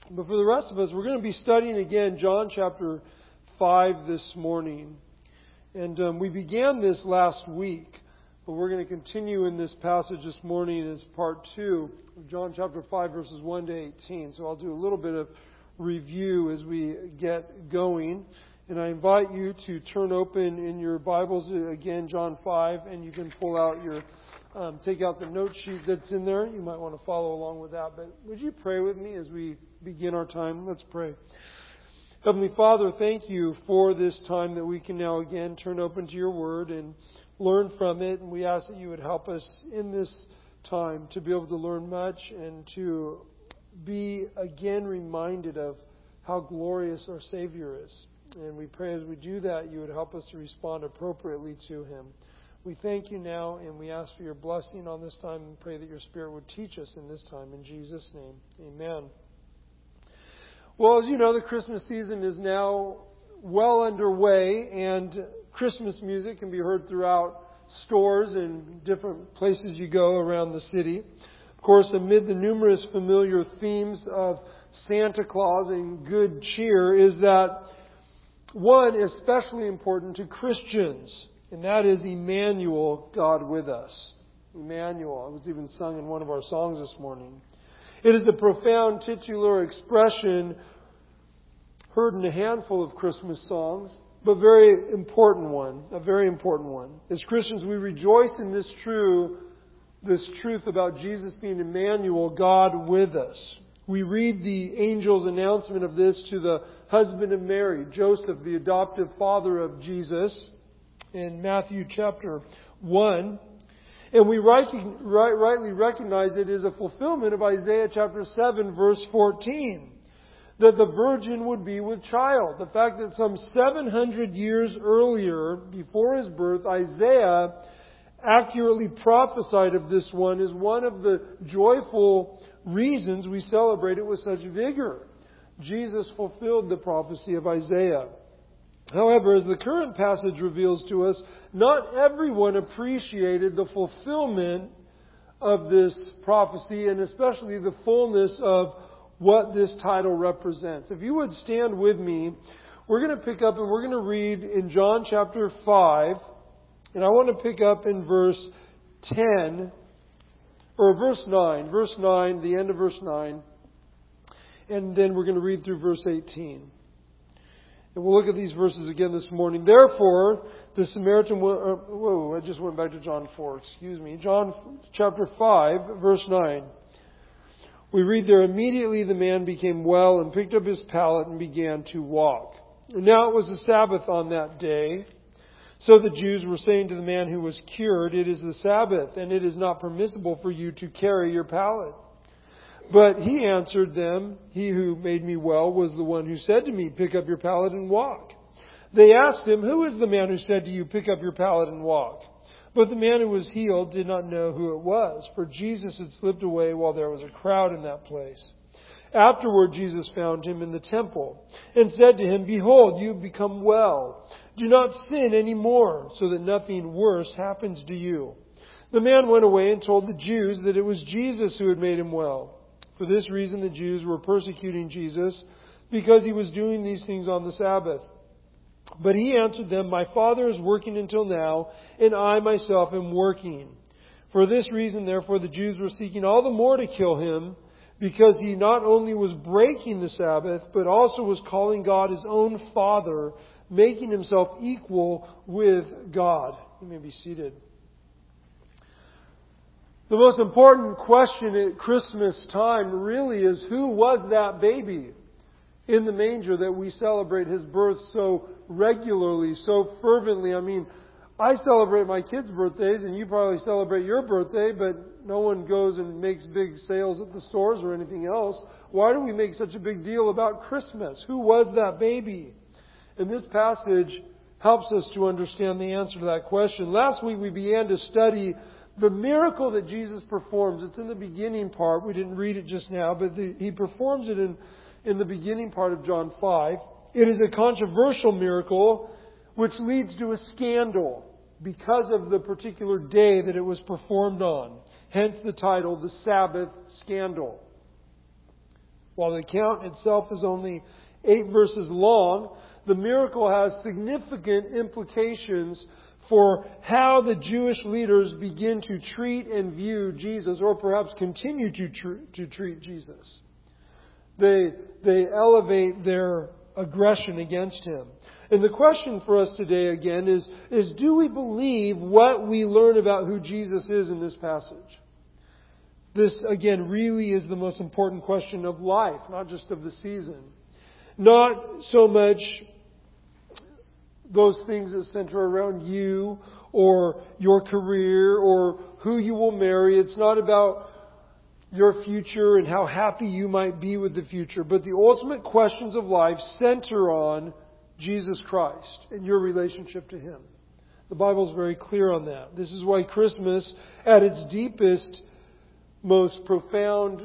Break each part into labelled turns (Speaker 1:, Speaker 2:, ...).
Speaker 1: But for the rest of us, we're going to be studying again John chapter 5 this morning. And we began this last week, but we're going to continue in this passage this morning as part 2 of John chapter 5 verses 1 to 18. So I'll do a little bit of review as we get going. And I invite you to turn open in your Bibles again, John 5, and you can pull out your, take out the note sheet that's in there. You might want to follow along with that. But would you pray with me as we begin our time? Let's pray. Heavenly Father, thank you for this time that we can now again turn open to your Word and learn from it. And we ask that you would help us in this time to be able to learn much and to be again reminded of how glorious our Savior is. And we pray as we do that, you would help us to respond appropriately to Him. We thank you now, and we ask for your blessing on this time and pray that your Spirit would teach us in this time. In Jesus' name, amen. Well, as you know, the Christmas season is now well underway, and Christmas music can be heard throughout stores and different places you go around the city. Of course, amid the numerous familiar themes of Santa Claus and good cheer is that one especially important to Christians, and that is Emmanuel, God with us. Emmanuel. It was even sung in one of our songs this morning. It is a profound titular expression heard in a handful of Christmas songs, but very important one, a very important one. As Christians, we rejoice in this truth about Jesus being Emmanuel, God with us. We read the angel's announcement of this to the husband of Mary, Joseph, the adoptive father of Jesus, in Matthew chapter 1. And we rightly recognize it as a fulfillment of Isaiah chapter 7, verse 14, that the virgin would be with child. The fact that some 700 years earlier, before his birth, Isaiah accurately prophesied of this one is one of the joyful reasons we celebrate it with such vigor. Jesus fulfilled the prophecy of Isaiah. However, as the current passage reveals to us, not everyone appreciated the fulfillment of this prophecy, and especially the fullness of what this title represents. If you would stand with me, we're going to pick up and we're going to read in John chapter 5, and I want to pick up in verse 10, or verse 9, the end of verse 9, and then we're going to read through verse 18. And we'll look at these verses again this morning. Therefore, the Samaritan... I just went back to John 4. Excuse me. John chapter 5, verse 9. We read there, immediately the man became well and picked up his pallet and began to walk. And now it was the Sabbath on that day. So the Jews were saying to the man who was cured, it is the Sabbath, and it is not permissible for you to carry your pallet. But he answered them, he who made me well was the one who said to me, pick up your pallet and walk. They asked him, who is the man who said to you, pick up your pallet and walk? But the man who was healed did not know who it was, for Jesus had slipped away while there was a crowd in that place. Afterward, Jesus found him in the temple and said to him, behold, you have become well. Do not sin any more, so that nothing worse happens to you. The man went away and told the Jews that it was Jesus who had made him well. For this reason, the Jews were persecuting Jesus, because he was doing these things on the Sabbath. But he answered them, my Father is working until now, and I myself am working. For this reason, therefore, the Jews were seeking all the more to kill him, because he not only was breaking the Sabbath, but also was calling God his own Father, making himself equal with God. You may be seated. The most important question at Christmas time really is, who was that baby in the manger that we celebrate his birth so regularly, so fervently? I mean, I celebrate my kids' birthdays, and you probably celebrate your birthday, but no one goes and makes big sales at the stores or anything else. Why do we make such a big deal about Christmas? Who was that baby? And this passage helps us to understand the answer to that question. Last week we began to study the miracle that Jesus performs. It's in the beginning part. We didn't read it just now, but he performs it in the beginning part of John 5. It is a controversial miracle which leads to a scandal because of the particular day that it was performed on. Hence the title, The Sabbath Scandal. While the account itself is only 8 verses long, the miracle has significant implications for how the Jewish leaders begin to treat and view Jesus, or perhaps continue to treat Jesus. They elevate their aggression against Him. And the question for us today again is do we believe what we learn about who Jesus is in this passage? This again really is the most important question of life, not just of the season. Not so much those things that center around you or your career or who you will marry. It's not about your future and how happy you might be with the future. But the ultimate questions of life center on Jesus Christ and your relationship to Him. The Bible is very clear on that. This is why Christmas, at its deepest, most profound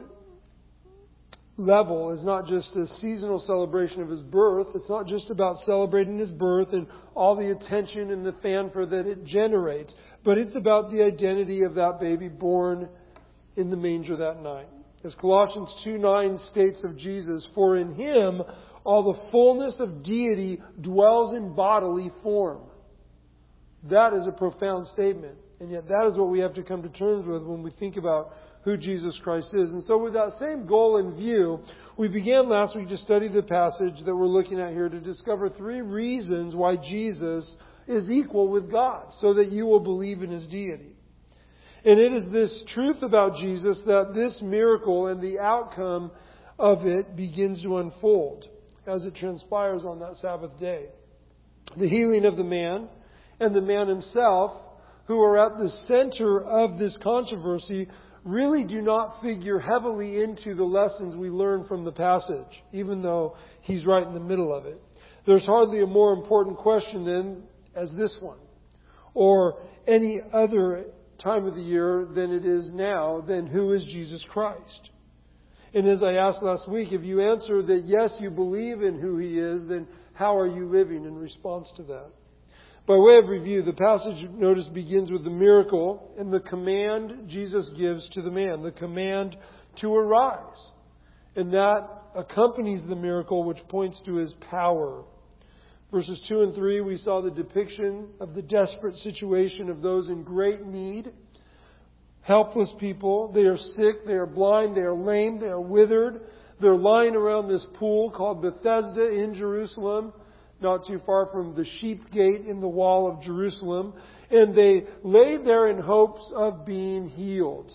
Speaker 1: level, is not just a seasonal celebration of His birth. It's not just about celebrating His birth and all the attention and the fanfare that it generates. But it's about the identity of that baby born in the manger that night. As Colossians 2:9 states of Jesus, "For in Him all the fullness of deity dwells in bodily form." That is a profound statement. And yet that is what we have to come to terms with when we think about who Jesus Christ is. And so with that same goal in view, we began last week to study the passage that we're looking at here to discover 3 reasons why Jesus is equal with God, so that you will believe in His deity. And it is this truth about Jesus that this miracle and the outcome of it begins to unfold as it transpires on that Sabbath day. The healing of the man and the man himself, who are at the center of this controversy, really do not figure heavily into the lessons we learn from the passage, even though he's right in the middle of it. There's hardly a more important question then as this one, or any other time of the year than it is now, then who is Jesus Christ? And as I asked last week, if you answer that yes, you believe in who He is, then how are you living in response to that? By way of review, the passage, notice, begins with the miracle and the command Jesus gives to the man, the command to arise. And that accompanies the miracle, which points to His power. Verses 2 and 3, we saw the depiction of the desperate situation of those in great need. Helpless people. They are sick, they are blind, they are lame, they are withered. They're lying around this pool called Bethesda in Jerusalem, not too far from the sheep gate in the wall of Jerusalem. And they lay there in hopes of being healed.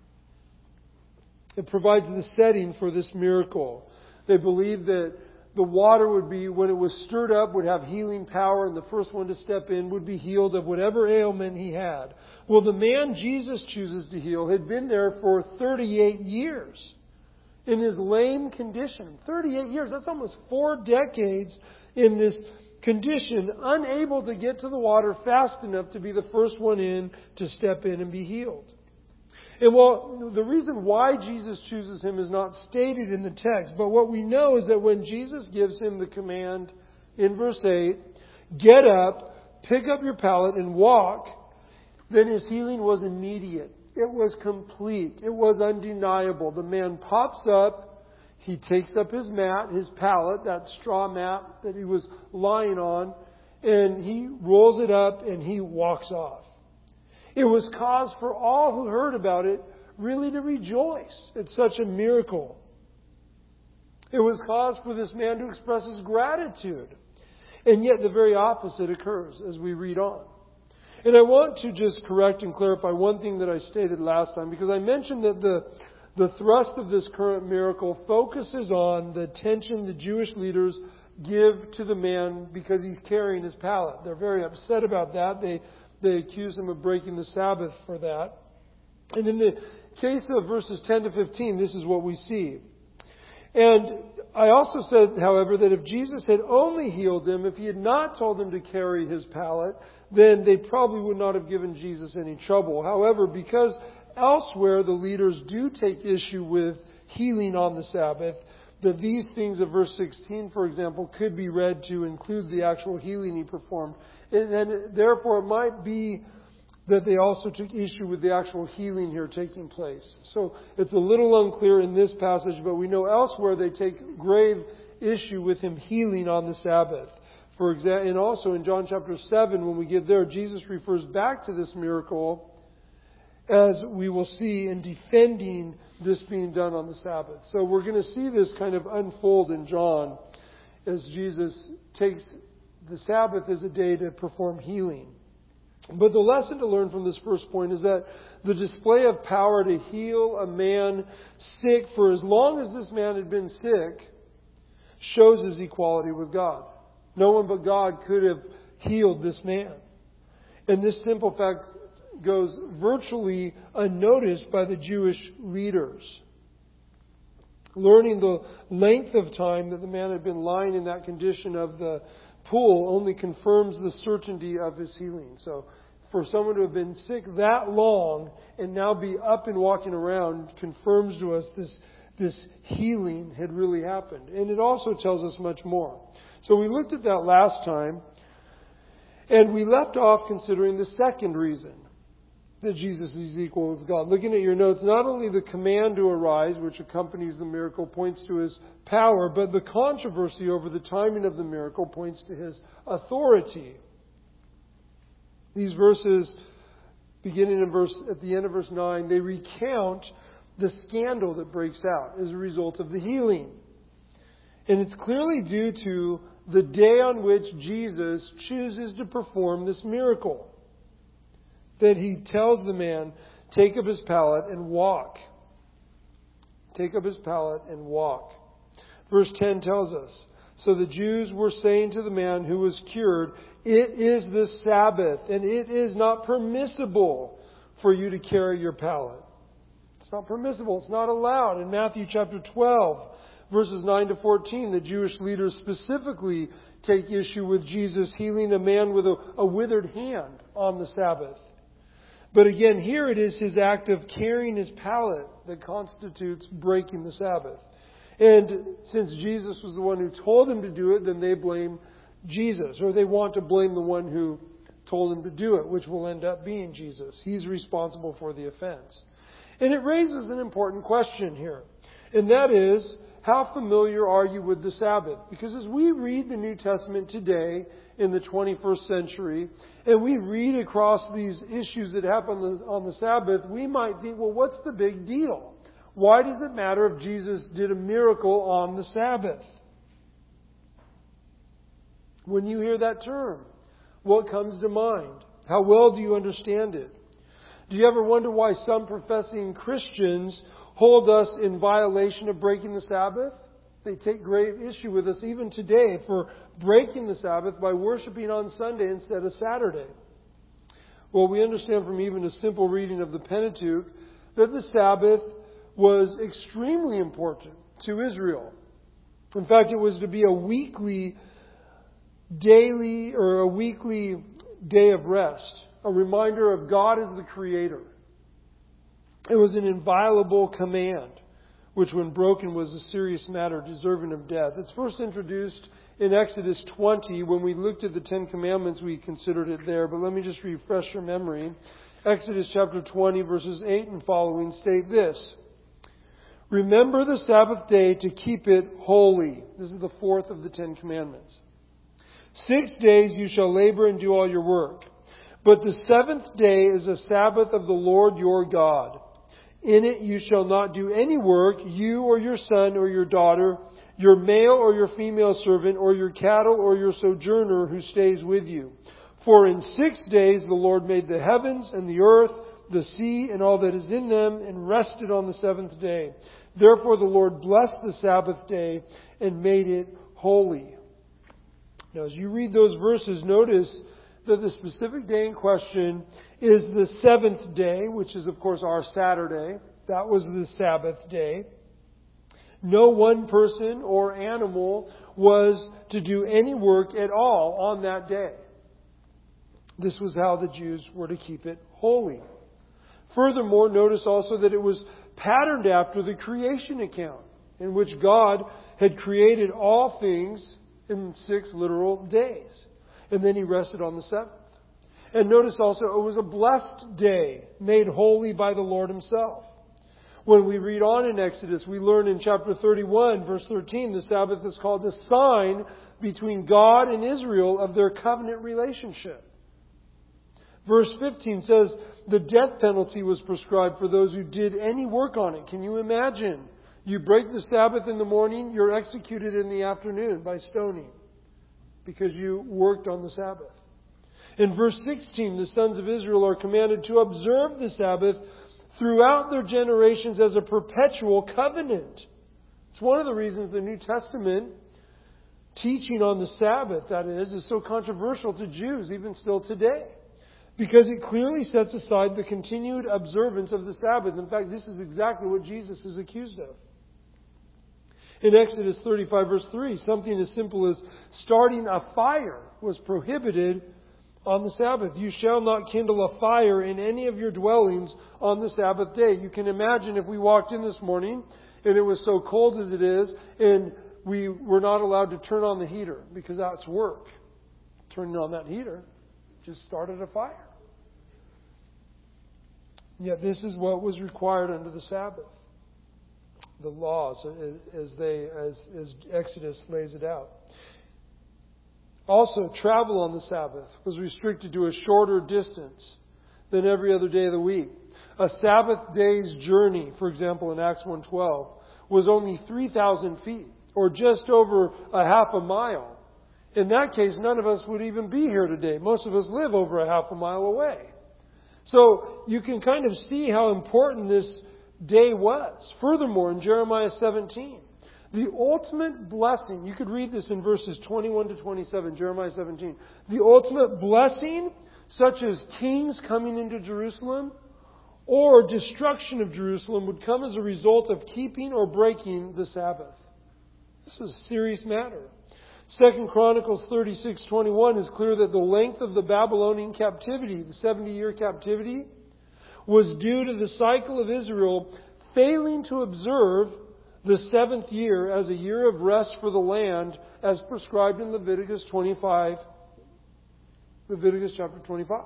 Speaker 1: It provides the setting for this miracle. They believed that the water would be, when it was stirred up, would have healing power, and the first one to step in would be healed of whatever ailment he had. Well, the man Jesus chooses to heal had been there for 38 years in his lame condition. 38 years, that's almost 4 decades in this condition, unable to get to the water fast enough to be the first one in to step in and be healed. And well, the reason why Jesus chooses him is not stated in the text, but what we know is that when Jesus gives him the command in verse 8, get up, pick up your pallet and walk, then his healing was immediate. It was complete. It was undeniable. The man pops up, he takes up his mat, his pallet, that straw mat that he was lying on, and he rolls it up and he walks off. It was cause for all who heard about it really to rejoice at such a miracle. It was cause for this man to express his gratitude. And yet the very opposite occurs as we read on. And I want to just correct and clarify one thing that I stated last time, because I mentioned that the thrust of this current miracle focuses on the attention the Jewish leaders give to the man because he's carrying his pallet. They're very upset about that. They accuse him of breaking the Sabbath for that. And in the case of verses 10 to 15, this is what we see. And I also said, however, that if Jesus had only healed him, if he had not told him to carry his pallet, then they probably would not have given Jesus any trouble. However, because elsewhere the leaders do take issue with healing on the Sabbath, that these things of verse 16, for example, could be read to include the actual healing he performed. And therefore it might be that they also took issue with the actual healing here taking place. So it's a little unclear in this passage, but we know elsewhere they take grave issue with him healing on the Sabbath. For example, and also in John chapter 7, when we get there, Jesus refers back to this miracle, as we will see, in defending this being done on the Sabbath. So we're going to see this kind of unfold in John as Jesus takes the Sabbath as a day to perform healing. But the lesson to learn from this first point is that the display of power to heal a man sick for as long as this man had been sick shows his equality with God. No one but God could have healed this man. And this simple fact goes virtually unnoticed by the Jewish leaders. Learning the length of time that the man had been lying in that condition of the pool only confirms the certainty of his healing. So for someone to have been sick that long and now be up and walking around confirms to us this healing had really happened. And it also tells us much more. So we looked at that last time, and we left off considering the second reason that Jesus is equal with God. Looking at your notes, not only the command to arise, which accompanies the miracle, points to his power, but the controversy over the timing of the miracle points to his authority. These verses, beginning at the end of verse 9, they recount the scandal that breaks out as a result of the healing. And it's clearly due to the day on which Jesus chooses to perform this miracle. That he tells the man, take up his pallet and walk. Take up his pallet and walk. Verse 10 tells us, so the Jews were saying to the man who was cured, it is the Sabbath, and it is not permissible for you to carry your pallet. It's not permissible. It's not allowed. In Matthew chapter 12, verses 9 to 14, the Jewish leaders specifically take issue with Jesus healing a man with a withered hand on the Sabbath. But again, here it is his act of carrying his pallet that constitutes breaking the Sabbath. And since Jesus was the one who told him to do it, then they blame Jesus, or they want to blame the one who told him to do it, which will end up being Jesus. He's responsible for the offense. And it raises an important question here, and that is, how familiar are you with the Sabbath? Because as we read the New Testament today in the 21st century, and we read across these issues that happen on the Sabbath, we might think, well, what's the big deal? Why does it matter if Jesus did a miracle on the Sabbath? When you hear that term, what comes to mind? How well do you understand it? Do you ever wonder why some professing Christians hold us in violation of breaking the Sabbath? They take grave issue with us even today for breaking the Sabbath by worshiping on Sunday instead of Saturday. Well, we understand from even a simple reading of the Pentateuch that the Sabbath was extremely important to Israel. In fact, it was to be a weekly day of rest, a reminder of God as the Creator. It was an inviolable command, which when broken was a serious matter deserving of death. It's first introduced in Exodus 20. When we looked at the Ten Commandments, we considered it there, but let me just refresh your memory. Exodus chapter 20, verses 8 and following state this: remember the Sabbath day to keep it holy. This is the fourth of the Ten Commandments. 6 days you shall labor and do all your work. But the seventh day is a Sabbath of the Lord your God. In it you shall not do any work, you or your son or your daughter, your male or your female servant, or your cattle or your sojourner who stays with you. For in 6 days the Lord made the heavens and the earth, the sea, and all that is in them, and rested on the seventh day. Therefore the Lord blessed the Sabbath day and made it holy. Now, as you read those verses, notice that the specific day in question is the seventh day, which is, of course, our Saturday. That was the Sabbath day. No one person or animal was to do any work at all on that day. This was how the Jews were to keep it holy. Furthermore, notice also that it was patterned after the creation account, in which God had created all things in 6 literal days. And then He rested on the seventh. And notice also, it was a blessed day, made holy by the Lord Himself. When we read on in Exodus, we learn in chapter 31, verse 13, the Sabbath is called a sign between God and Israel of their covenant relationship. Verse 15 says, the death penalty was prescribed for those who did any work on it. Can you imagine? You break the Sabbath in the morning, you're executed in the afternoon by stoning because you worked on the Sabbath. In verse 16, the sons of Israel are commanded to observe the Sabbath throughout their generations as a perpetual covenant. It's one of the reasons the New Testament teaching on the Sabbath, that is so controversial to Jews even still today. Because it clearly sets aside the continued observance of the Sabbath. In fact, this is exactly what Jesus is accused of. In Exodus 35 verse 3, something as simple as starting a fire was prohibited on the Sabbath. You shall not kindle a fire in any of your dwellings on the Sabbath day. You can imagine if we walked in this morning and it was so cold as it is and we were not allowed to turn on the heater because that's work. Turning on that heater just started a fire. Yet this is what was required under the Sabbath. The laws as Exodus lays it out. Also, travel on the Sabbath was restricted to a shorter distance than every other day of the week. A Sabbath day's journey, for example, in Acts 1:12, was only 3,000 feet, or just over a half a mile. In that case, none of us would even be here today. Most of us live over a half a mile away. So you can kind of see how important this day was. Furthermore, in Jeremiah 17, the ultimate blessing, you could read this in verses 21 to 27, Jeremiah 17. The ultimate blessing, such as kings coming into Jerusalem or destruction of Jerusalem, would come as a result of keeping or breaking the Sabbath. This is a serious matter. 2 Chronicles 36:21 is clear that the length of the Babylonian captivity, the 70-year captivity, was due to the cycle of Israel failing to observe the seventh year as a year of rest for the land as prescribed in Leviticus 25. Leviticus chapter 25.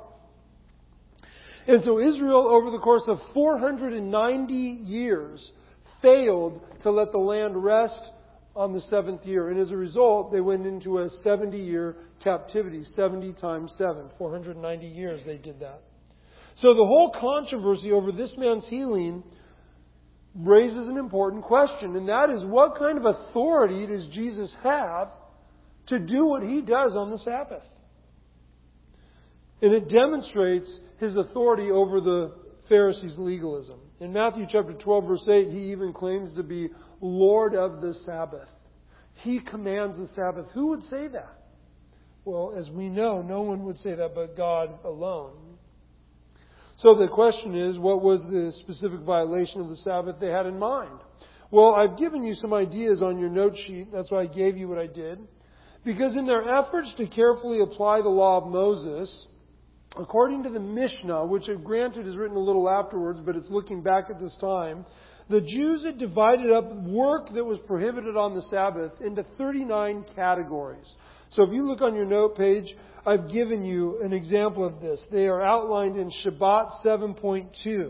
Speaker 1: And so Israel, over the course of 490 years, failed to let the land rest on the seventh year. And as a result, they went into a 70-year captivity. 70 times 7. 490 years they did that. So the whole controversy over this man's healing raises an important question. And that is, what kind of authority does Jesus have to do what He does on the Sabbath? And it demonstrates His authority over the Pharisees' legalism. In Matthew chapter 12, verse 8, He even claims to be Lord of the Sabbath. He commands the Sabbath. Who would say that? Well, as we know, no one would say that but God alone. So the question is, what was the specific violation of the Sabbath they had in mind? Well, I've given you some ideas on your note sheet. That's why I gave you what I did. Because in their efforts to carefully apply the law of Moses, according to the Mishnah, which granted is written a little afterwards, but it's looking back at this time, the Jews had divided up work that was prohibited on the Sabbath into 39 categories. So if you look on your note page, I've given you an example of this. They are outlined in Shabbat 7.2.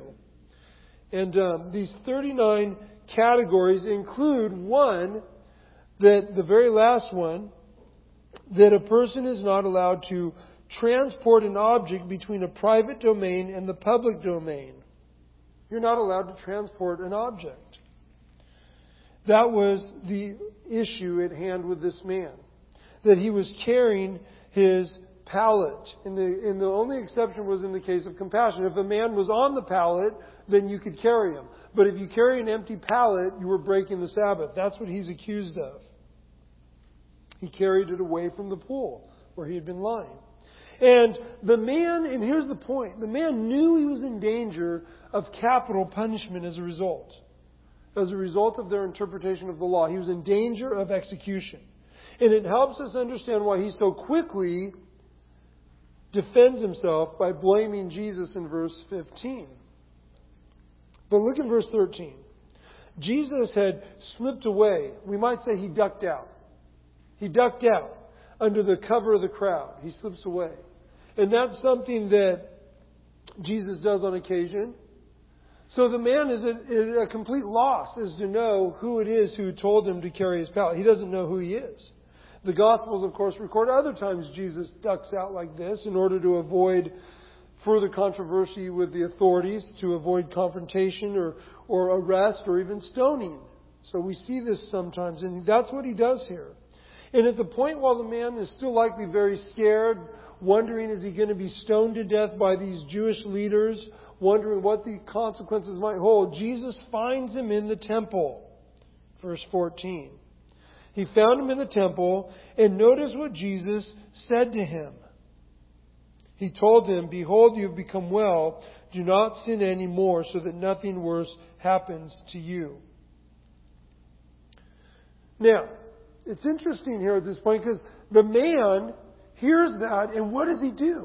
Speaker 1: And these 39 categories include one, that the very last one, that a person is not allowed to transport an object between a private domain and the public domain. You're not allowed to transport an object. That was the issue at hand with this man. That he was carrying his pallet. And the only exception was in the case of compassion. If a man was on the pallet, then you could carry him. But if you carry an empty pallet, you were breaking the Sabbath. That's what he's accused of. He carried it away from the pool where he had been lying. And the man, and here's the point, the man knew he was in danger of capital punishment as a result. As a result of their interpretation of the law. He was in danger of execution. And it helps us understand why he so quickly defends himself by blaming Jesus in verse 15. But look in verse 13. Jesus had slipped away. We might say he ducked out. He ducked out under the cover of the crowd. He slips away. And that's something that Jesus does on occasion. So the man is at a complete loss as to know who it is who told him to carry his pallet. He doesn't know who he is. The Gospels, of course, record other times Jesus ducks out like this in order to avoid further controversy with the authorities, to avoid confrontation or arrest or even stoning. So we see this sometimes, and that's what he does here. And at the point while the man is still likely very scared, wondering is he going to be stoned to death by these Jewish leaders, wondering what the consequences might hold, Jesus finds him in the temple. Verse 14. He found him in the temple, and notice what Jesus said to him. He told him, "Behold, you have become well. Do not sin any more, so that nothing worse happens to you." Now, it's interesting here at this point because the man hears that, and what does he do?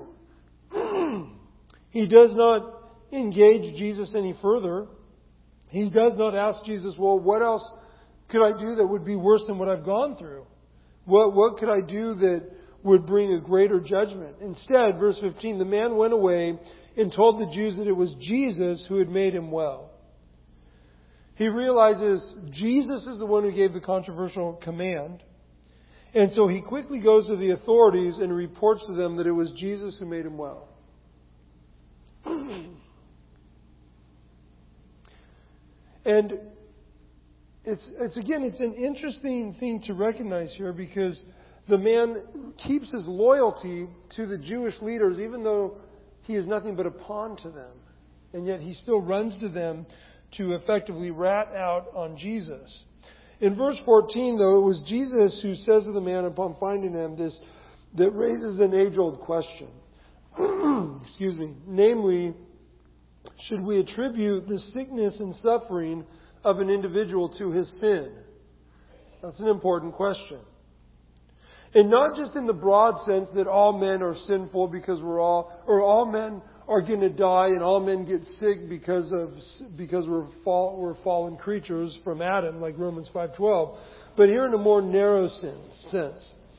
Speaker 1: He does not engage Jesus any further. He does not ask Jesus, well, what else could I do that would be worse than what I've gone through? What could I do that would bring a greater judgment? Instead, verse 15, the man went away and told the Jews that it was Jesus who had made him well. He realizes Jesus is the one who gave the controversial command. And so he quickly goes to the authorities and reports to them that it was Jesus who made him well. And it's an interesting thing to recognize here because the man keeps his loyalty to the Jewish leaders even though he is nothing but a pawn to them. And yet he still runs to them to effectively rat out on Jesus. In verse 14, though, it was Jesus who says to the man upon finding him this that raises an age-old question. Excuse me. Namely, should we attribute the sickness and suffering of an individual to his sin? That's an important question. And not just in the broad sense that all men are sinful because all men are going to die and all men get sick because we're fallen creatures from Adam, like Romans 5:12. But here in a more narrow sense.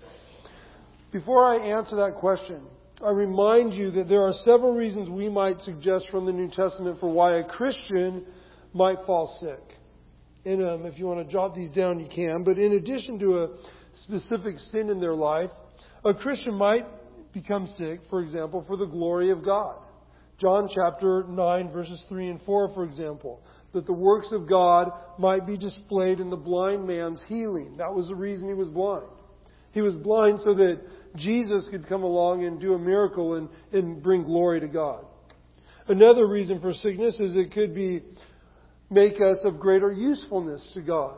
Speaker 1: Before I answer that question, I remind you that there are several reasons we might suggest from the New Testament for why a Christian might fall sick. And if you want to jot these down, you can. But in addition to a specific sin in their life, a Christian might become sick, for example, for the glory of God. John chapter 9, verses 3 and 4, for example, that the works of God might be displayed in the blind man's healing. That was the reason he was blind. He was blind so that Jesus could come along and do a miracle and bring glory to God. Another reason for sickness is it could make us of greater usefulness to God.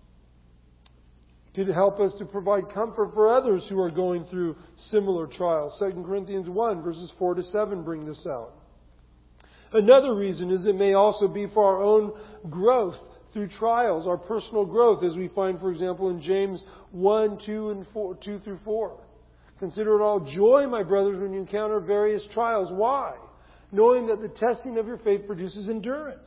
Speaker 1: It could help us to provide comfort for others who are going through similar trials. 2 Corinthians 1, verses 4 to 7 bring this out. Another reason is it may also be for our own growth through trials, our personal growth, as we find, for example, in James 1, 2 through 4. Consider it all joy, my brothers, when you encounter various trials. Why? Knowing that the testing of your faith produces endurance.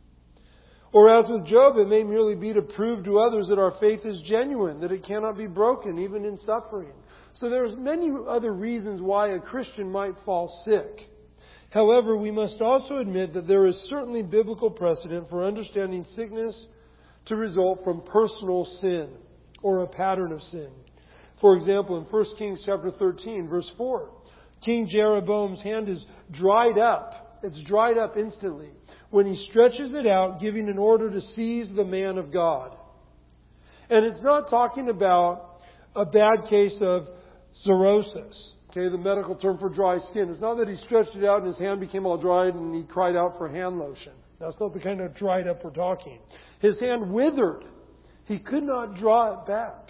Speaker 1: Or as with Job, it may merely be to prove to others that our faith is genuine, that it cannot be broken, even in suffering. So there's many other reasons why a Christian might fall sick. However, we must also admit that there is certainly biblical precedent for understanding sickness to result from personal sin or a pattern of sin. For example, in 1 Kings chapter 13, verse 4, King Jeroboam's hand is dried up. It's dried up instantly when he stretches it out, giving an order to seize the man of God. And it's not talking about a bad case of cirrhosis. Okay, the medical term for dry skin. It's not that he stretched it out and his hand became all dried and he cried out for hand lotion. That's not the kind of dried up we're talking. His hand withered. He could not draw it back.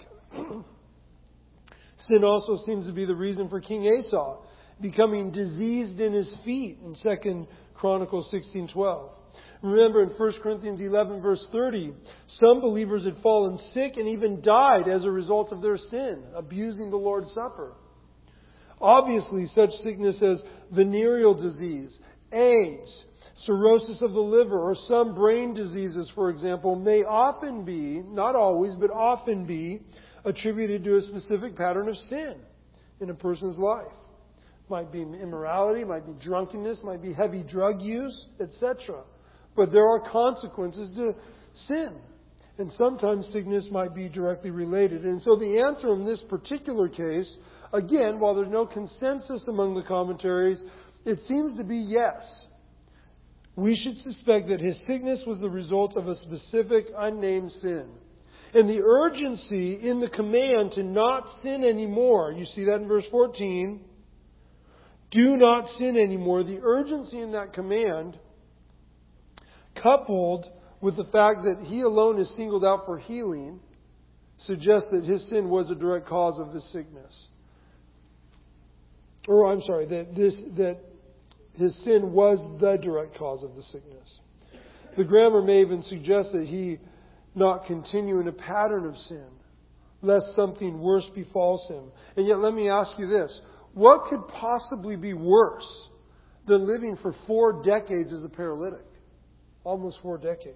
Speaker 1: Sin also seems to be the reason for King Asa becoming diseased in his feet in 2 Chronicles 16:12. Remember in 1 Corinthians 11 verse 30, some believers had fallen sick and even died as a result of their sin, abusing the Lord's Supper. Obviously, such sickness as venereal disease, AIDS, cirrhosis of the liver, or some brain diseases, for example, may often be, not always, but often be, attributed to a specific pattern of sin in a person's life. Might be immorality, might be drunkenness, might be heavy drug use, etc. But there are consequences to sin. And sometimes sickness might be directly related. And so the answer in this particular case, again, while there's no consensus among the commentaries, it seems to be yes. We should suspect that his sickness was the result of a specific unnamed sin. And the urgency in the command to not sin anymore, you see that in verse 14, do not sin anymore. The urgency in that command, coupled with the fact that he alone is singled out for healing, suggests that his sin was a direct cause of his sickness. That his sin was the direct cause of the sickness. The grammar may even suggest that he not continue in a pattern of sin, lest something worse befalls him. And yet let me ask you this. What could possibly be worse than living for 4 decades as a paralytic? Almost 4 decades.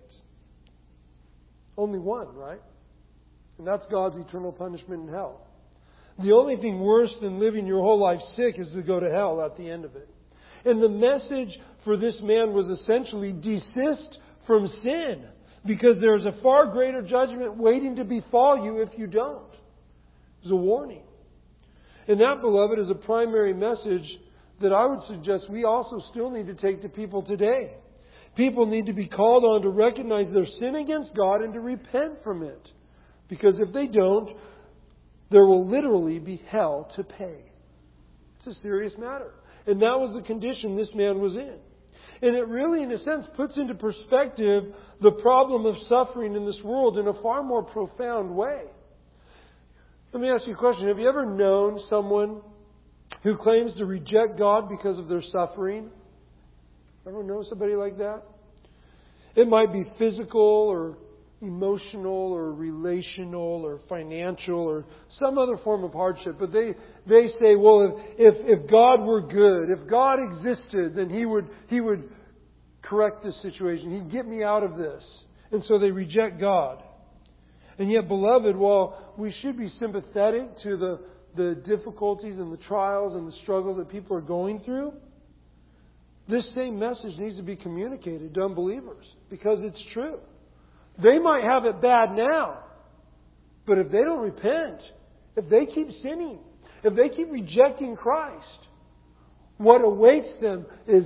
Speaker 1: Only one, right? And that's God's eternal punishment in hell. The only thing worse than living your whole life sick is to go to hell at the end of it. And the message for this man was essentially desist from sin, because there's a far greater judgment waiting to befall you if you don't. It's a warning. And that, beloved, is a primary message that I would suggest we also still need to take to people today. People need to be called on to recognize their sin against God and to repent from it. Because if they don't, there will literally be hell to pay. It's a serious matter. And that was the condition this man was in. And it really, in a sense, puts into perspective the problem of suffering in this world in a far more profound way. Let me ask you a question. Have you ever known someone who claims to reject God because of their suffering? Ever know somebody like that? It might be physical or emotional or relational or financial or some other form of hardship. But they say, well, if God were good, if God existed, then He would correct this situation. He'd get me out of this. And so they reject God. And yet, beloved, while we should be sympathetic to the difficulties and the trials and the struggles that people are going through, this same message needs to be communicated to unbelievers because it's true. They might have it bad now, but if they don't repent, if they keep sinning, if they keep rejecting Christ, what awaits them is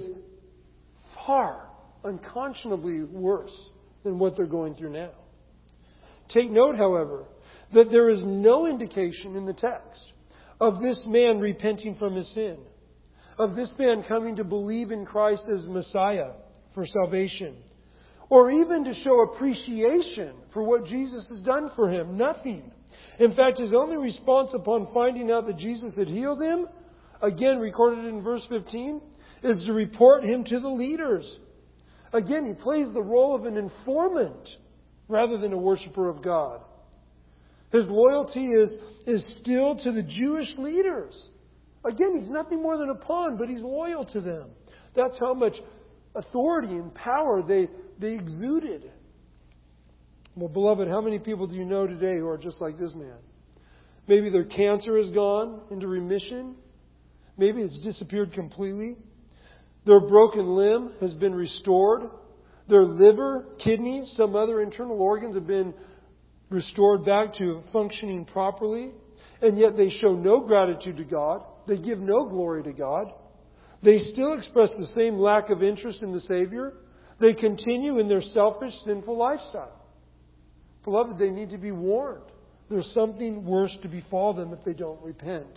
Speaker 1: far, unconscionably worse than what they're going through now. Take note, however, that there is no indication in the text of this man repenting from his sin, of this man coming to believe in Christ as Messiah for salvation, or even to show appreciation for what Jesus has done for him. Nothing. In fact, his only response upon finding out that Jesus had healed him, again recorded in verse 15, is to report him to the leaders. Again, he plays the role of an informant rather than a worshiper of God. His loyalty is still to the Jewish leaders. Again, he's nothing more than a pawn, but he's loyal to them. That's how much authority and power they exuded. Well, beloved, how many people do you know today who are just like this man? Maybe their cancer has gone into remission. Maybe it's disappeared completely. Their broken limb has been restored. Their liver, kidneys, some other internal organs have been restored back to functioning properly. And yet they show no gratitude to God. They give no glory to God. They still express the same lack of interest in the Savior. They continue in their selfish, sinful lifestyle. Beloved, they need to be warned. There's something worse to befall them if they don't repent.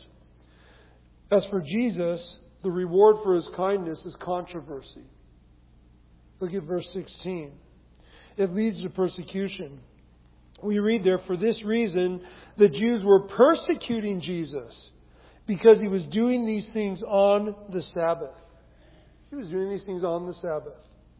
Speaker 1: As for Jesus, the reward for His kindness is controversy. Look at verse 16. It leads to persecution. We read there, for this reason, the Jews were persecuting Jesus because He was doing these things on the Sabbath. He was doing these things on the Sabbath.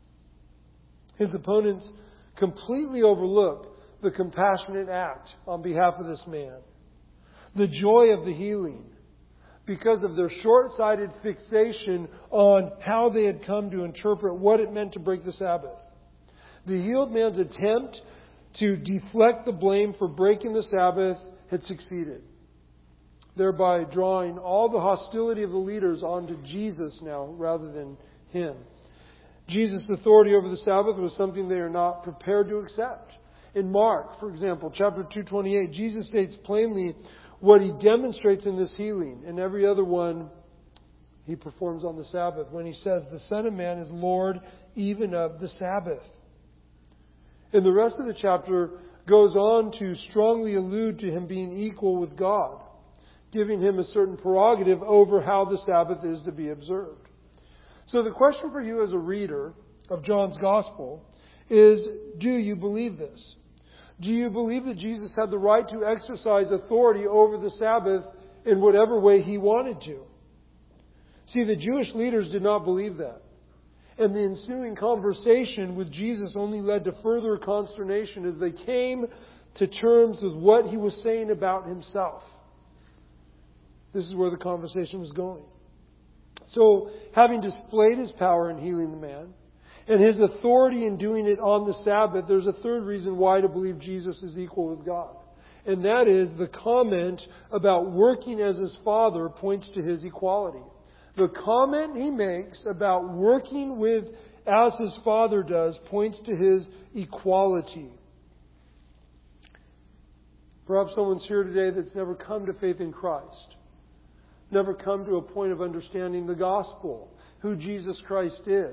Speaker 1: His opponents completely overlook the compassionate act on behalf of this man. The joy of the healing, because of their short-sighted fixation on how they had come to interpret what it meant to break the Sabbath. The healed man's attempt to deflect the blame for breaking the Sabbath had succeeded. thereby drawing all the hostility of the leaders onto Jesus now rather than Him. Jesus' authority over the Sabbath was something they are not prepared to accept. In Mark, for example, chapter 2:28, Jesus states plainly what He demonstrates in this healing, and every other one He performs on the Sabbath, when He says, "The Son of Man is Lord even of the Sabbath." And the rest of the chapter goes on to strongly allude to Him being equal with God, giving Him a certain prerogative over how the Sabbath is to be observed. So the question for you as a reader of John's Gospel is, do you believe this? Do you believe that Jesus had the right to exercise authority over the Sabbath in whatever way He wanted to? See, the Jewish leaders did not believe that. And the ensuing conversation with Jesus only led to further consternation as they came to terms with what He was saying about Himself. This is where the conversation was going. So, having displayed His power in healing the man, and His authority in doing it on the Sabbath, there's a third reason why to believe Jesus is equal with God. And that is the comment about working as His Father points to His equality. The comment He makes about working with as His Father does points to His equality. Perhaps someone's here today that's never come to faith in Christ. Never come to a point of understanding the gospel, who Jesus Christ is.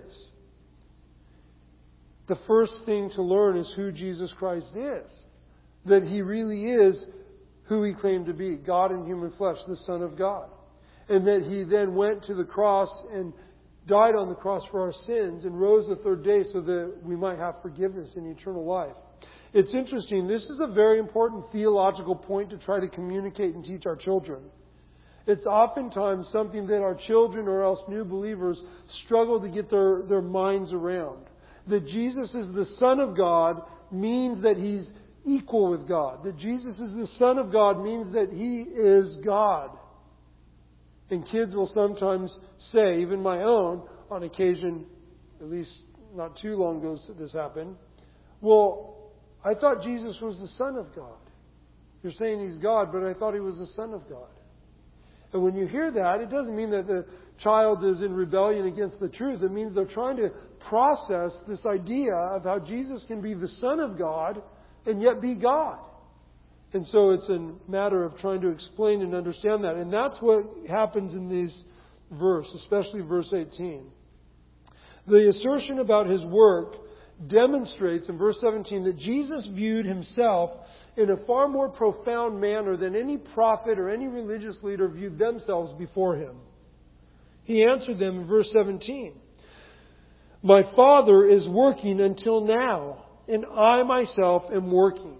Speaker 1: The first thing to learn is who Jesus Christ is. That He really is who He claimed to be, God in human flesh, the Son of God. And that He then went to the cross and died on the cross for our sins and rose the third day so that we might have forgiveness and eternal life. It's interesting. This is a very important theological point to try to communicate and teach our children. It's oftentimes something that our children or else new believers struggle to get their minds around. That Jesus is the Son of God means that He's equal with God. That Jesus is the Son of God means that He is God. And kids will sometimes say, even my own, on occasion, at least not too long ago this happened, well, I thought Jesus was the Son of God. You're saying He's God, but I thought He was the Son of God. And when you hear that, it doesn't mean that the child is in rebellion against the truth. It means they're trying to process this idea of how Jesus can be the Son of God and yet be God. And so it's a matter of trying to explain and understand that. And that's what happens in this verse, especially verse 18. The assertion about His work demonstrates in verse 17 that Jesus viewed Himself in a far more profound manner than any prophet or any religious leader viewed themselves before Him. He answered them in verse 17, "My Father is working until now, and I myself am working."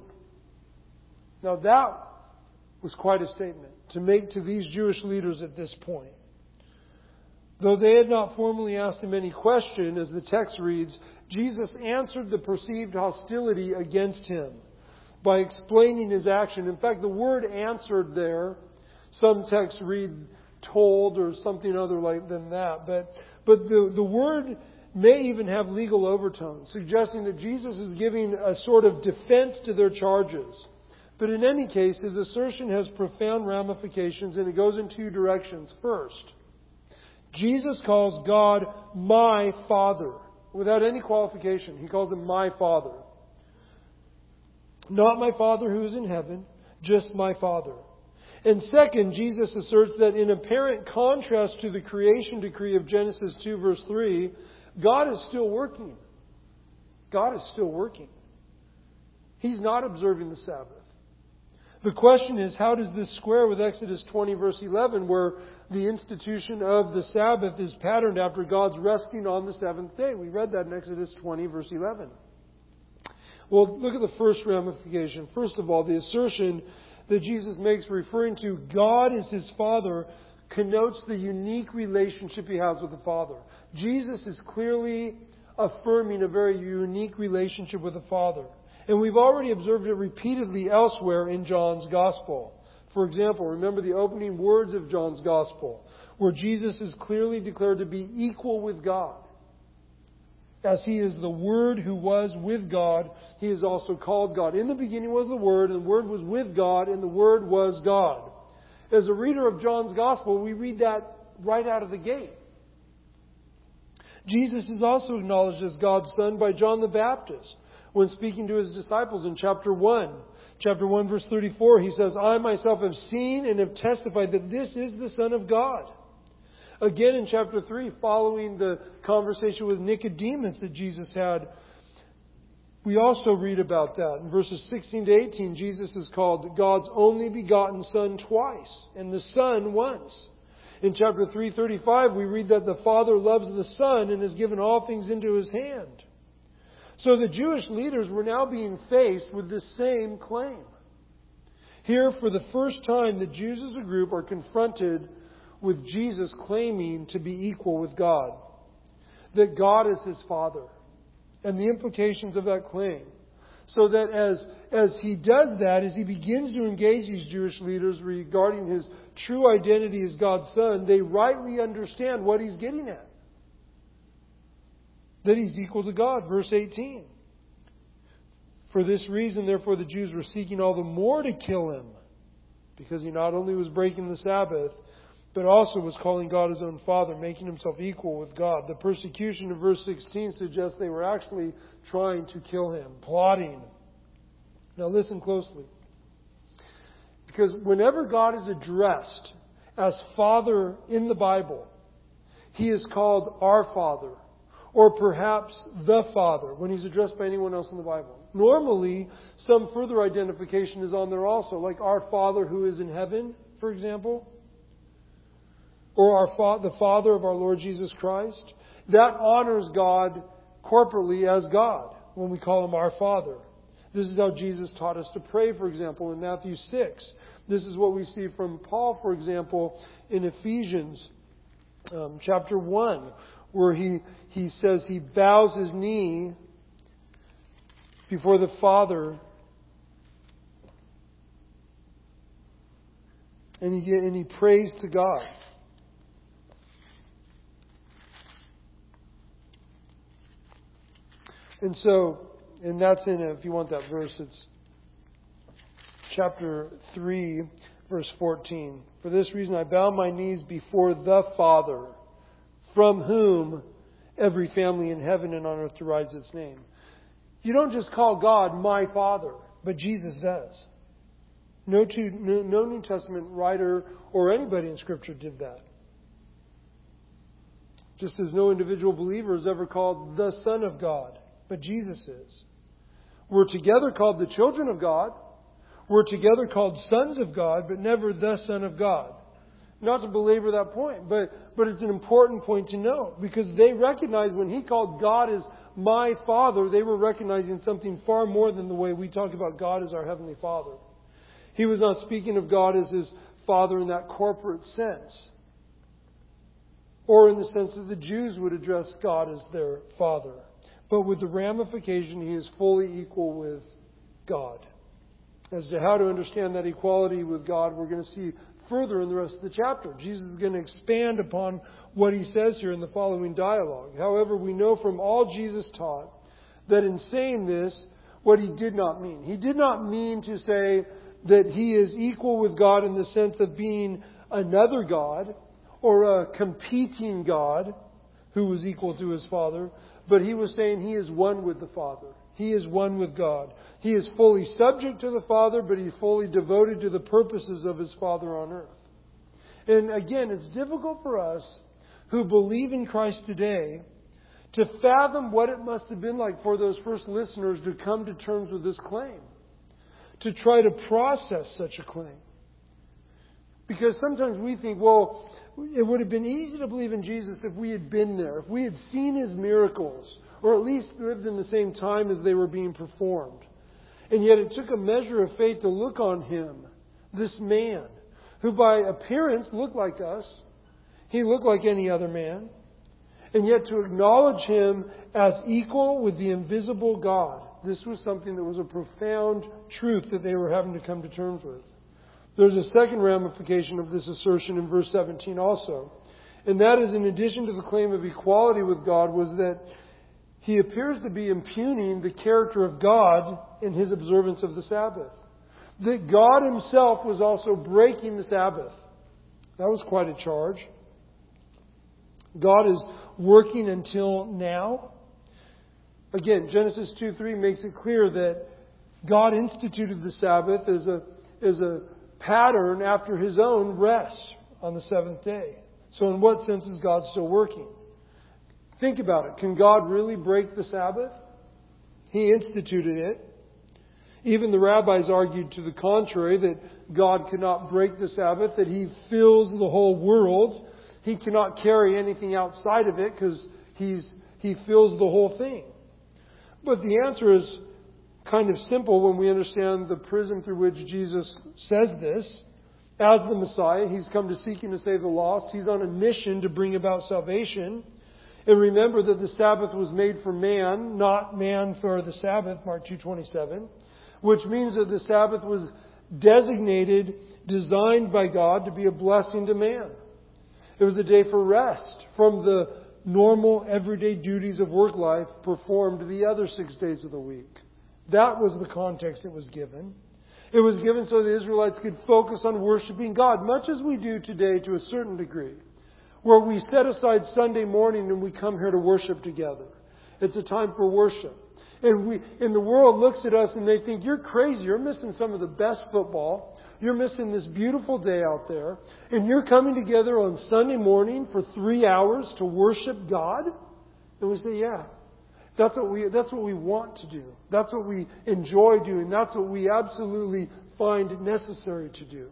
Speaker 1: Now that was quite a statement to make to these Jewish leaders at this point. Though they had not formally asked Him any question, as the text reads, Jesus answered the perceived hostility against Him by explaining His action. In fact, the word answered there, some texts read told or something other like than that. But the word may even have legal overtones, suggesting that Jesus is giving a sort of defense to their charges. But in any case, His assertion has profound ramifications, and it goes in two directions. First, Jesus calls God my Father, without any qualification. He calls Him my Father. Not my Father who is in heaven, just my Father. And second, Jesus asserts that in apparent contrast to the creation decree of Genesis 2 verse 3, God is still working. God is still working. He's not observing the Sabbath. The question is, how does this square with Exodus 20 verse 11, where the institution of the Sabbath is patterned after God's resting on the seventh day? We read that in Exodus 20 verse 11. Well, look at the first ramification. First of all, the assertion that Jesus makes referring to God as His Father connotes the unique relationship He has with the Father. Jesus is clearly affirming a very unique relationship with the Father. And we've already observed it repeatedly elsewhere in John's Gospel. For example, remember the opening words of John's Gospel, where Jesus is clearly declared to be equal with God. As He is the Word who was with God, He is also called God. In the beginning was the Word, and the Word was with God, and the Word was God. As a reader of John's Gospel, we read that right out of the gate. Jesus is also acknowledged as God's Son by John the Baptist when speaking to his disciples in chapter 1. Chapter 1 verse 34, he says, I myself have seen and have testified that this is the Son of God. Again in chapter 3, following the conversation with Nicodemus that Jesus had, we also read about that. In verses 16 to 18, Jesus is called God's only begotten Son twice, and the Son once. In chapter 3:35, we read that the Father loves the Son and has given all things into His hand. So the Jewish leaders were now being faced with this same claim. Here, for the first time, the Jews as a group are confronted with Jesus claiming to be equal with God. That God is His Father. And the implications of that claim. So that as He does that, as He begins to engage these Jewish leaders regarding His true identity as God's Son, they rightly understand what He's getting at. That He's equal to God. Verse 18. For this reason, therefore, the Jews were seeking all the more to kill Him, because He not only was breaking the Sabbath, but also was calling God His own Father, making Himself equal with God. The persecution of verse 16 suggests they were actually trying to kill Him, plotting. Now listen closely. Because whenever God is addressed as Father in the Bible, He is called our Father, or perhaps the Father, when He's addressed by anyone else in the Bible. Normally, some further identification is on there also, like our Father who is in heaven, for example. Or the Father of our Lord Jesus Christ. That honors God corporately as God when we call Him our Father. This is how Jesus taught us to pray, for example, in Matthew 6. This is what we see from Paul, for example, in Ephesians chapter 1, where he says he bows his knee before the Father and he prays to God. And that's if you want that verse, it's chapter 3, verse 14. For this reason I bow my knees before the Father, from whom every family in heaven and on earth derives its name. You don't just call God my Father, but Jesus does. No New Testament writer or anybody in Scripture did that. Just as no individual believer is ever called the Son of God, but Jesus is. We're together called the children of God. We're together called sons of God, but never the Son of God. Not to belabor that point, but it's an important point to note, because they recognized when He called God as my Father, they were recognizing something far more than the way we talk about God as our Heavenly Father. He was not speaking of God as His Father in that corporate sense, or in the sense that the Jews would address God as their Father. But with the ramification, He is fully equal with God. As to how to understand that equality with God, we're going to see further in the rest of the chapter. Jesus is going to expand upon what He says here in the following dialogue. However, we know from all Jesus taught that in saying this, what He did not mean. He did not mean to say that He is equal with God in the sense of being another God or a competing God who was equal to His Father. But He was saying He is one with the Father. He is one with God. He is fully subject to the Father, but He's fully devoted to the purposes of His Father on earth. And again, it's difficult for us who believe in Christ today to fathom what it must have been like for those first listeners to come to terms with this claim, to try to process such a claim. Because sometimes we think, well, it would have been easy to believe in Jesus if we had been there, if we had seen His miracles, or at least lived in the same time as they were being performed. And yet it took a measure of faith to look on Him, this man, who by appearance looked like us. He looked like any other man. And yet to acknowledge Him as equal with the invisible God. This was something that was a profound truth that they were having to come to terms with. There's a second ramification of this assertion in verse 17 also. And that is, in addition to the claim of equality with God, was that He appears to be impugning the character of God in His observance of the Sabbath. that God Himself was also breaking the Sabbath. That was quite a charge. God is working until now. Again, Genesis 2:3 makes it clear that God instituted the Sabbath as a pattern after His own rest on the seventh day. So in what sense is God still working? Think about it. Can God really break the Sabbath? He instituted it. Even the rabbis argued to the contrary, that God cannot break the Sabbath, that He fills the whole world. He cannot carry anything outside of it because He fills the whole thing. But the answer is kind of simple when we understand the prism through which Jesus says this. As the Messiah, He's come to seek and to save the lost. He's on a mission to bring about salvation. And remember that the Sabbath was made for man, not man for the Sabbath, Mark 2:27. Which means that the Sabbath was designated, designed by God to be a blessing to man. It was a day for rest from the normal, everyday duties of work life performed the other 6 days of the week. That was the context it was given. It was given so the Israelites could focus on worshiping God, much as we do today to a certain degree, where we set aside Sunday morning and we come here to worship together. It's a time for worship. And the world looks at us and they think, you're crazy. You're missing some of the best football. You're missing this beautiful day out there. And you're coming together on Sunday morning for 3 hours to worship God? And we say, yeah. That's what we want to do. That's what we enjoy doing. That's what we absolutely find necessary to do.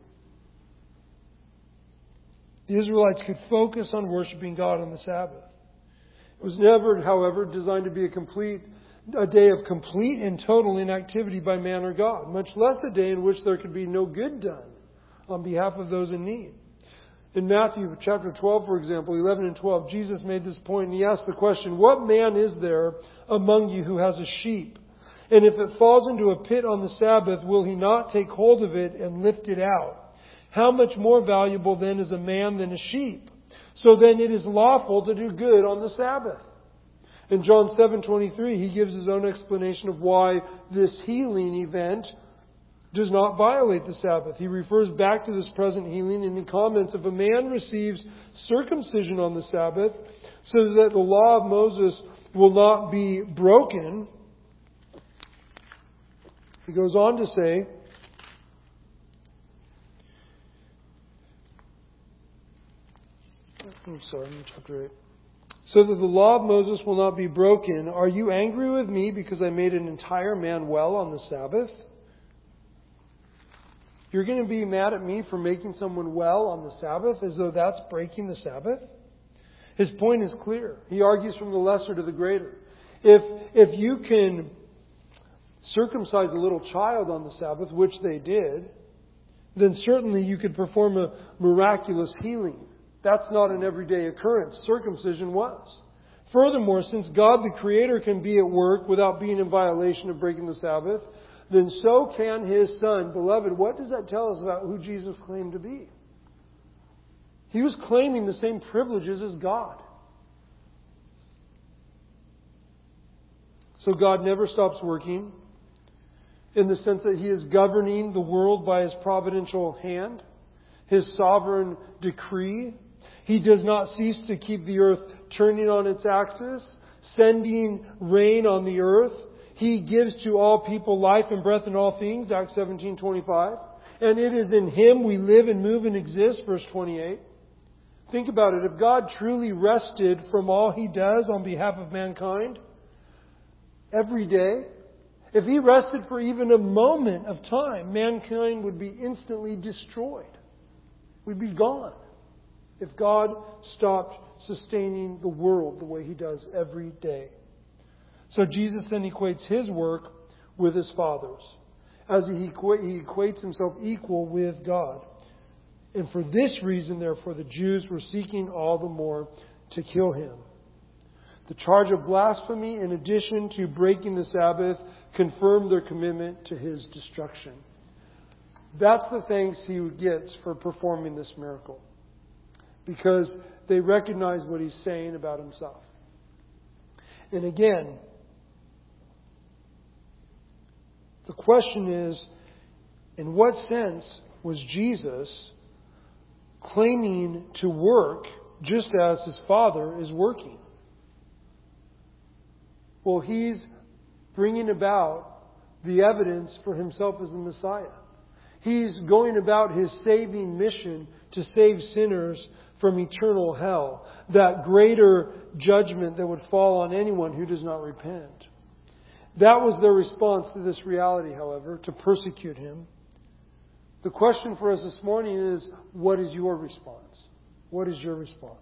Speaker 1: The Israelites could focus on worshiping God on the Sabbath. It was never, however, designed to be a day of complete and total inactivity by man or God, much less a day in which there could be no good done on behalf of those in need. In Matthew chapter 12, for example, 11 and 12, Jesus made this point and He asked the question, what man is there among you who has a sheep? And if it falls into a pit on the Sabbath, will he not take hold of it and lift it out? How much more valuable then is a man than a sheep? So then it is lawful to do good on the Sabbath. In John 7:23, He gives His own explanation of why this healing event does not violate the Sabbath. He refers back to this present healing and He comments, if a man receives circumcision on the Sabbath so that the law of Moses will not be broken, he goes on to say, chapter 8. So that the law of Moses will not be broken, are you angry with me because I made an entire man well on the Sabbath? You're going to be mad at me for making someone well on the Sabbath as though that's breaking the Sabbath? His point is clear. He argues from the lesser to the greater. If you can circumcise a little child on the Sabbath, which they did, then certainly you could perform a miraculous healing. That's not an everyday occurrence. Circumcision was. Furthermore, since God the Creator can be at work without being in violation of breaking the Sabbath, then so can His Son. Beloved, what does that tell us about who Jesus claimed to be? He was claiming the same privileges as God. So God never stops working in the sense that He is governing the world by His providential hand, His sovereign decree. He does not cease to keep the earth turning on its axis, sending rain on the earth. He gives to all people life and breath in all things, Acts 17:25. And it is in Him we live and move and exist, verse 28. Think about it. If God truly rested from all He does on behalf of mankind every day, if He rested for even a moment of time, mankind would be instantly destroyed. We'd be gone if God stopped sustaining the world the way He does every day. So Jesus then equates His work with His Father's, as He equates Himself equal with God. And for this reason, therefore, the Jews were seeking all the more to kill Him. The charge of blasphemy, in addition to breaking the Sabbath, confirmed their commitment to His destruction. That's the thanks He gets for performing this miracle, because they recognize what He's saying about Himself. And again, the question is, In what sense was Jesus claiming to work just as His Father is working? Well, He's bringing about the evidence for Himself as the Messiah. He's going about His saving mission to save sinners from eternal hell, that greater judgment that would fall on anyone who does not repent. That was their response to this reality, however, to persecute Him. The question for us this morning is, what is your response? What is your response?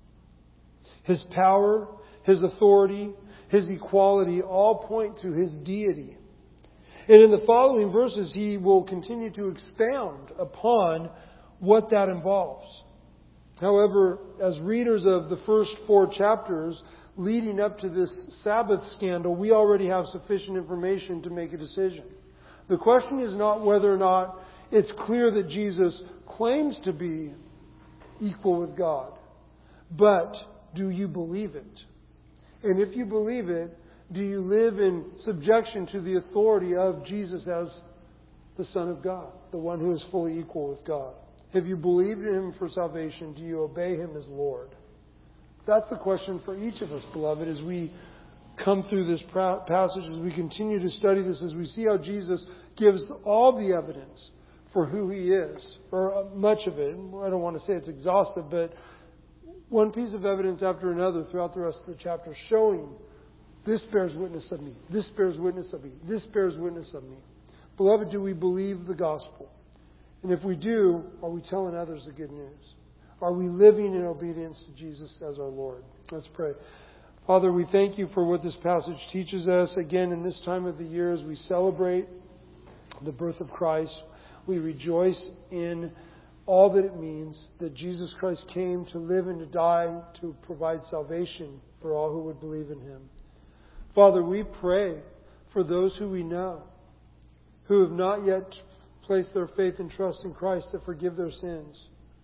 Speaker 1: His power, His authority, His equality all point to His deity. And in the following verses, He will continue to expound upon what that involves. However, as readers of the first 4 chapters leading up to this Sabbath scandal, we already have sufficient information to make a decision. The question is not whether or not it's clear that Jesus claims to be equal with God, but do you believe it? And if you believe it, do you live in subjection to the authority of Jesus as the Son of God, the one who is fully equal with God? Have you believed in Him for salvation? Do you obey Him as Lord? That's the question for each of us, beloved, as we come through this passage, as we continue to study this, as we see how Jesus gives all the evidence for who He is, or much of it. I don't want to say it's exhaustive, but one piece of evidence after another throughout the rest of the chapter showing this bears witness of me, this bears witness of me, this bears witness of me. Beloved, do we believe the gospel? And if we do, are we telling others the good news? Are we living in obedience to Jesus as our Lord? Let's pray. Father, we thank You for what this passage teaches us. Again, in this time of the year, as we celebrate the birth of Christ, we rejoice in all that it means that Jesus Christ came to live and to die to provide salvation for all who would believe in Him. Father, we pray for those who we know who have not yet placed their faith and trust in Christ to forgive their sins,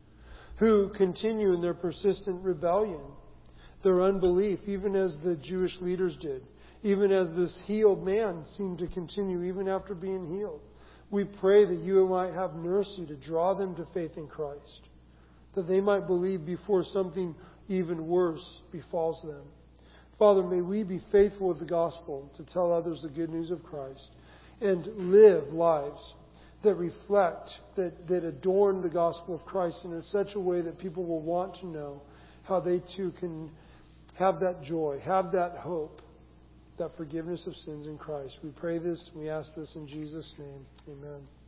Speaker 1: who continue in their persistent rebellion, their unbelief, even as the Jewish leaders did, even as this healed man seemed to continue even after being healed. We pray that You might have mercy to draw them to faith in Christ, that they might believe before something even worse befalls them. Father, may we be faithful with the gospel to tell others the good news of Christ and live lives that reflect, that adorn the gospel of Christ in such a way that people will want to know how they too can have that joy, have that hope, that forgiveness of sins in Christ. We pray this, we ask this in Jesus' name. Amen.